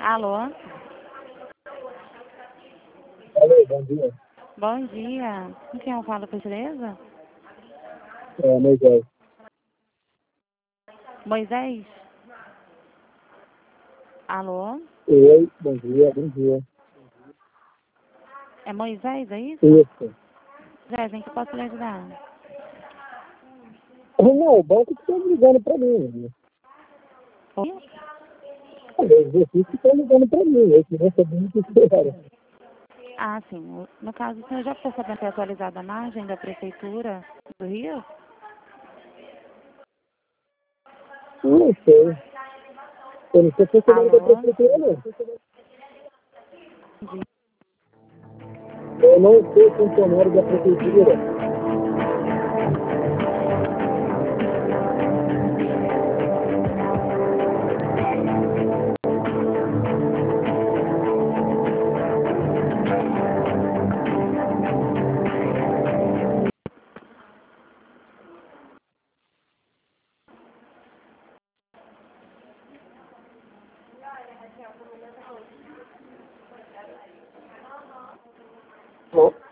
Alô? Alô, bom dia. Bom dia. Com quem eu falo, por gentileza? Moisés. Moisés? Alô? Oi, bom dia, bom dia. É Moisés, é isso? Isso. Moisés, em que eu posso lhe ajudar? Não, o banco que está ligando para mim. Oi? Vocês que estão ligando para mim, eu queria saber o que era. Ah, sim. No caso, o senhor já ficou sabendo ter atualizado a margem da Prefeitura do Rio? Não sei. Eu não sou funcionário da Alô? prefeitura, não. Eu não sou funcionário da prefeitura. Bom,